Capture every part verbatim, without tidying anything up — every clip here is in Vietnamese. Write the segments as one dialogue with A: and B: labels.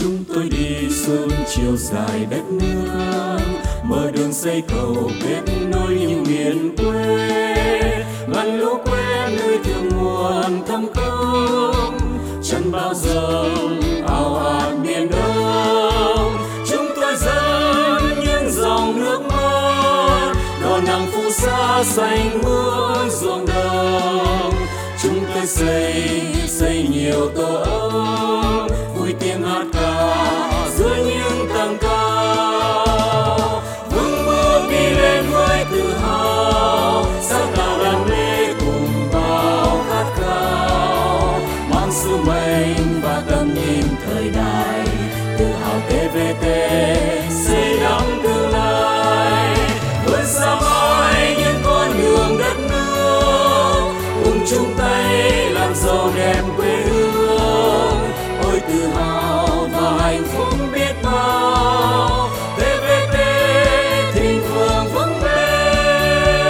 A: Chúng tôi đi xuôi chiều dài đất nước, mở đường xây cầu kết nối những miền quê, ngăn lũ quên nơi thượng nguồn thâm cốc, chẳng bao giờ ào ạt biển đông. Chúng tôi dẫn những dòng nước mắt, đò nặng phù sa xanh mướt ruộng đồng. Chúng tôi xây xây nhiều tổ ấm, vui tiếng hát ca dưới những tầng cao. Vững bước đi lên với tự hào, sáng tạo đam mê cùng bao khát khao, mang sứ mệnh và tầm nhìn thời đại. Tự hào tê vê tê xây đắm tương lai, vươn xa mãi những con đường đất nước, cùng chung tay làm giàu đẹp quê hương. Ôi tự hào và hạnh phúc biết bao, tê vê tê thịnh vượng vững bền.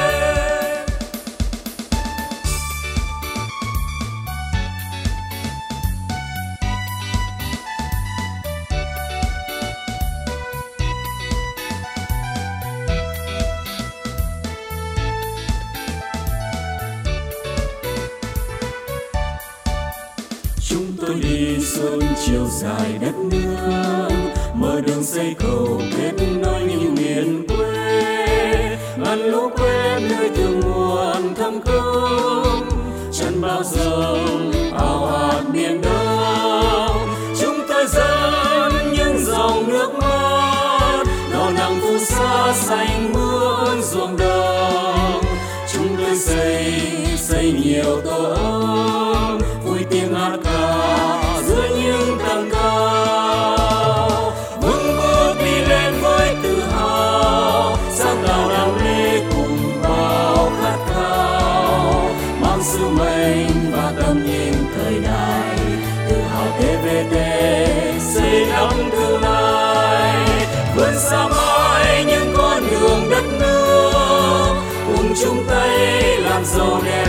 A: Chúng tôi đi xuôi chiều dài đất nước, mở đường xây cầu kết nối những miền quê, ngăn lũ quên nơi thượng nguồn thâm cốc, chẳng bao giờ ào ạt biển đông. Chúng tôi dẫn những dòng nước mắt, đò nặng phù sa xanh mướt ruộng đồng. Chúng tôi xây xây nhiều tổ ấm, vui tiếng hát ca dưới những tầng cao. Vững bước đi lên với tự hào, sáng tạo đam mê cùng bao khát khao, mang sứ mệnh và tầm nhìn thời đại. Tự hào tê vê tê xây đắm tương lai, vươn xa mãi những con đường đất nước, cùng chung tay làm giàu đẹp